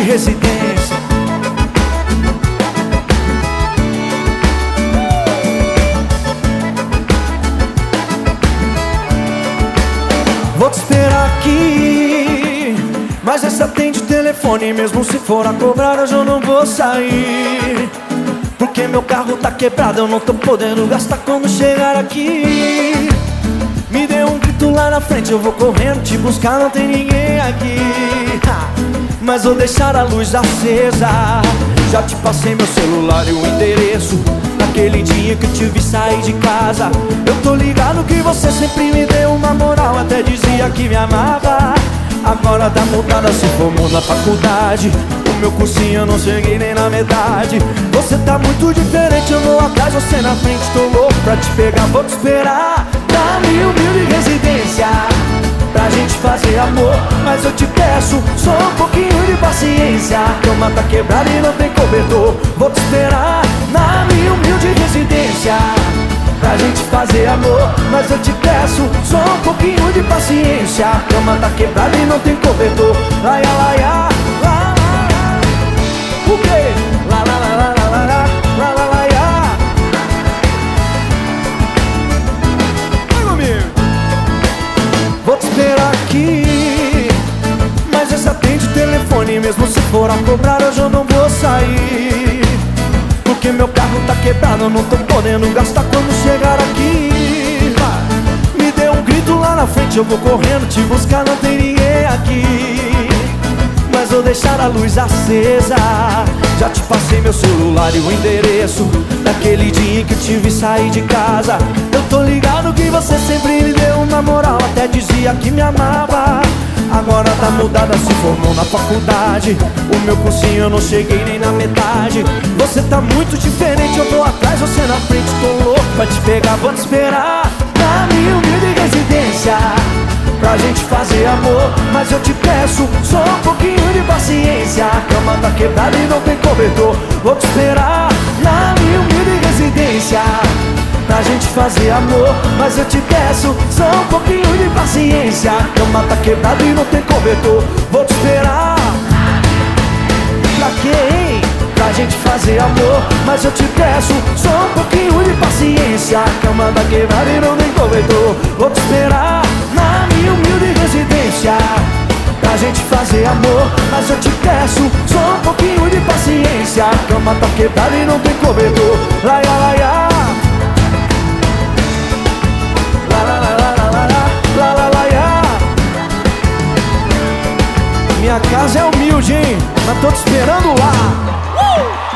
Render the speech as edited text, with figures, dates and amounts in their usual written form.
residência. Vou te esperar aqui, mas essa atende telefone. Mesmo se for a cobrar, hoje eu não vou sair, porque meu carro tá quebrado, eu não tô podendo gastar quando chegar aqui. Me dê um grito lá na frente, eu vou correndo te buscar, não tem ninguém aqui. Mas vou deixar a luz acesa. Já te passei meu celular e o endereço. Naquele dia que eu te vi sair de casa, eu tô ligado que você sempre me deu uma moral, até dizia que me amava. Agora tá mudada, se formou na faculdade. O meu cursinho eu não cheguei nem na metade. Você tá muito diferente, eu vou atrás, você na frente. Tô louco pra te pegar, vou te esperar na minha humilde residência, pra gente fazer amor. Mas eu te peço só um pouquinho de paciência. A cama tá quebrada e não tem cobertor. Vou te esperar na minha humilde residência, pra gente fazer amor. Mas eu te peço só um pouquinho de paciência. A cama tá quebrada e não tem cobertor. Laia, laia, lá, lá, lá. O quê? Lá, lá, lá, lá, lá, lá, lá, lá, laia. Vai comigo. Vou te esperar aqui, mas essa atende o telefone. Mesmo se for a cobrar, hoje eu não vou sair, porque meu carro tá quebrado, eu não tô podendo gastar quando chegar aqui. Me dê um grito lá na frente, eu vou correndo te buscar, não tem ninguém aqui. Mas vou deixar a luz acesa. Já te passei meu celular e o endereço. Naquele dia em que eu te vi sair de casa, eu tô ligado que você sempre me deu uma moral, até dizia que me amava. Agora tá mudada, se formou na faculdade. O meu cursinho eu não cheguei nem na metade. Você tá muito diferente, eu tô atrás, você na frente. Tô louco pra te pegar, vou te esperar na minha humilde residência, pra gente fazer amor. Mas eu te peço só um pouquinho de paciência. A cama tá quebrada e não tem cobertor. Vou te esperar na minha humilde residência, pra gente fazer amor. Mas eu te peço só um pouquinho de paciência. A cama tá quebrada e não tem cobertor. Vou te esperar. Pra quê, hein? Pra gente fazer amor. Mas eu te peço só um pouquinho de paciência. A cama tá quebrada e não tem cobertor. Vou te esperar na minha humilde residência, pra gente fazer amor. Mas eu te peço só um pouquinho de paciência. A cama tá quebrada e não tem cobertor. Laia, laia. Minha casa é humilde, hein? Mas tô te esperando lá.